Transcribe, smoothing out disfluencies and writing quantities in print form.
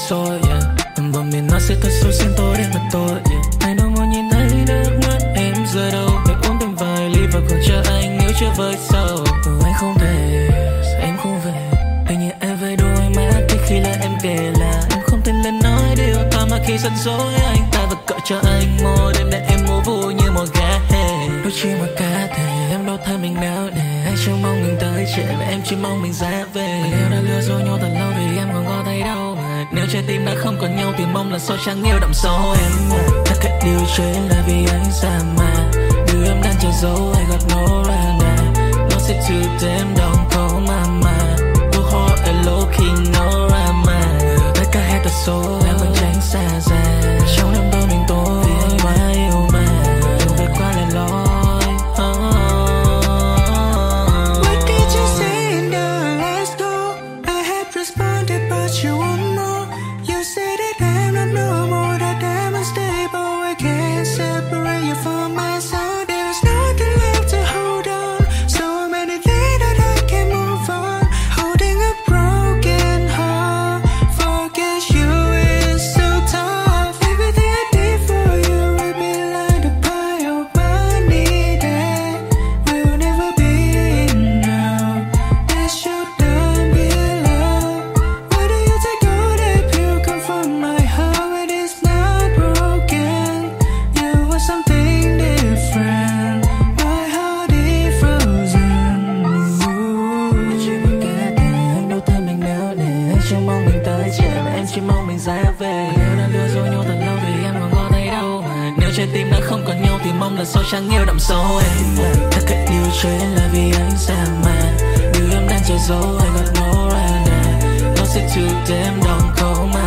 xôi, và miền nó sẽ thật sâu xin tôi đến mặt tôi, Ai đâu muốn nhìn thấy nước mắt em rơi đâu. Hãy uống thêm vài ly và còn chờ anh nếu chưa với sầu. Anh không thể, em không về. Tự nhiên em với đôi mắt thì khi là em kể là em không thể lên nói điều ta mà khi giận dỗi anh ta vật cỡ cho anh một đêm để em ngủ vui như một gã hề. Đôi chỉ một cá thể em đâu thấy mình nào để anh chưa mong mình tới trễ và em chỉ mong mình ra về. Mà nếu đã lừa dối nhau thật lâu thì em còn có thấy đâu mà nếu trái tim đã không còn nhau thì mong là sau chẳng yêu đậm sâu em mà. Tất cả điều chuyện là vì anh xa mà điều em đang chờ dấu I got no rana. Nó sẽ trừ thêm đồng khổ mà cuộc hỏi ở low key no drama. Tất cả hết thật số em vẫn tránh xa ra trong đêm tối mình tối vì anh quá yêu mà đừng về qua lại lối. What did you say in the last call? I had responded but you want more. You say that I'm not no more, that I'm unstable. I can't separate you from my soul. There's nothing left to hold on. So many things that I can't move on. Holding a broken heart. Forget you is so tough. Everything I did for you will be like the pile of money that will never be enough. That shouldn't be love. Why do you take all that pure come from my heart when it's not broken? You are something different. My heart is frozen. Chỉ một cá thể anh đâu thấy mình nào để anh chỉ mong mình tới trễ và em chỉ mong mình ra về. Nếu đã lừa dối nhau thật lâu thì em còn có thấy đâu mà nếu trái tim đã không còn nhau thì mong là sau chẳng yêu đậm sâu em mà. Tất cả điều chuyện là vì anh xa mà điều em đang chờ dấu I got no rana. Nó sẽ trừ thêm đồng khổ mà